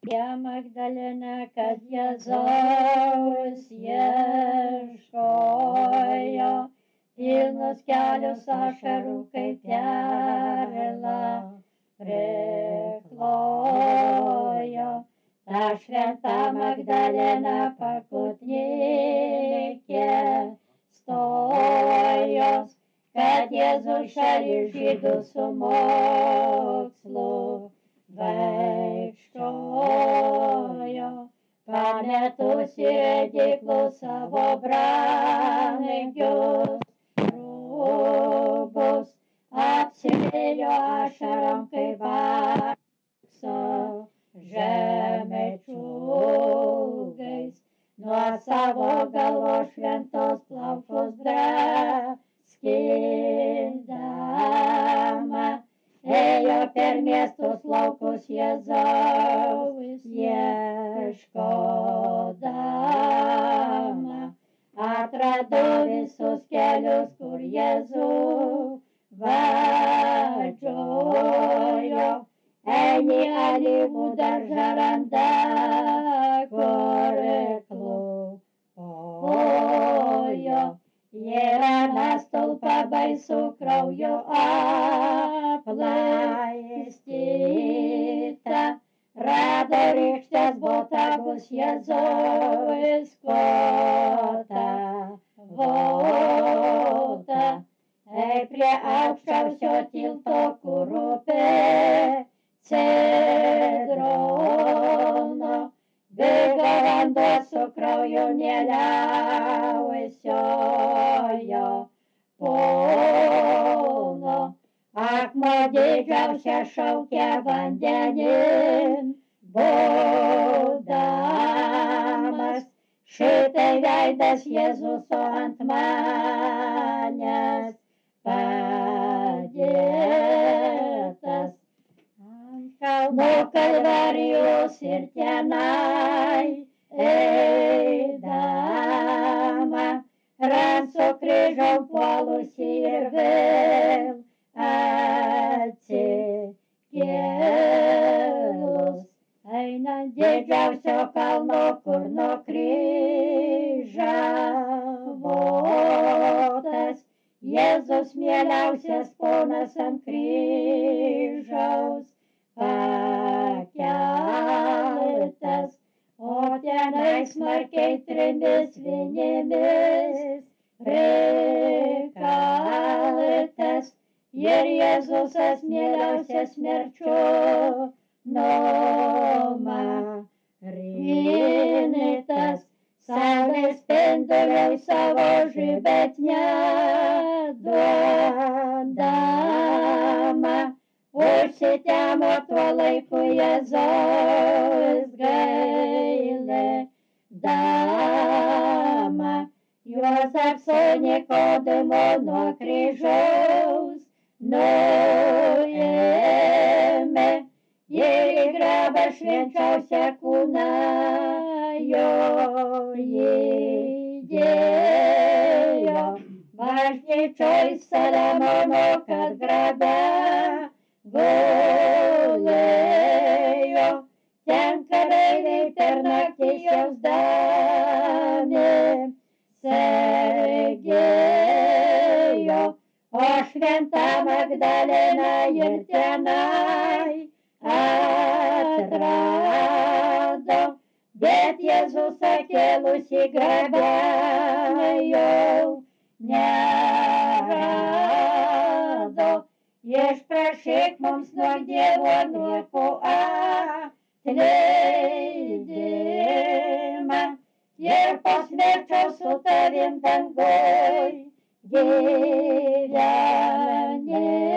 Ja Magdalena, kad Jėzaus ieškojo, pilnos kelios ašarų kaip perla priklojo. Ta šventa Magdalena pakutnikė stojos, kad Jėzus šalį žydų su mokslu vaikščiojo. Pametusi ėdiklų savo brangius rūbus, apsiliejo ašarom kaip aukso žemečiūgais, nuo savo galvos šventos plaukus draskindama, ėjo per miestus laukus Jėzaus ieškodama. Atrado visus kelius, kur Jėzų vadžiojo, eini alyvų daržą randa, kur klūpojo. Yra stulpą baisų kraujo aplaistyta, rado rykštės botagus Jėzaus kotą votą. Ei prie aukščiausio tilto, kur upė Cedrono, bėga vanduo su krauju neliausiojo pono. Akmuo didžiausia šaukia vandenin būdamas, šitai veidas Jėzuso ant manęs padėtas. Ant kalno Kalvarijos ir tenai eidama, randu kryžiau puolusi ir vėl atsikėlus. Einant didžiausio kalno, kur nukryžiavotas, Jėzus mieliausias ponas ant kryžiaus pakeltas, o tenai smarkiai trimis vinimis prikaltas, ir Jėzusas mieliausias mirčių numarintas. Saulės spinduliai savo žibet neduodama, užsitemo tuo laiku Jėzaus gailėdama. Juozapso Nikodimo nuo kryžiaus nuėmė ir į grabą švenčiausią kūną jo įdėjo. Bažnyčioj Saliamono, kad grabe gulėjo, ten kareiviai per naktį jausdami sergėjo, o šventa Magdalena ir tenai atrado, bet Jėzusą kėlusi grabe jau nerado. Išprašyk mums nuo Dievo nuoko atleidimą ir pasmerkčiau su tavim dangoj gyvenimą.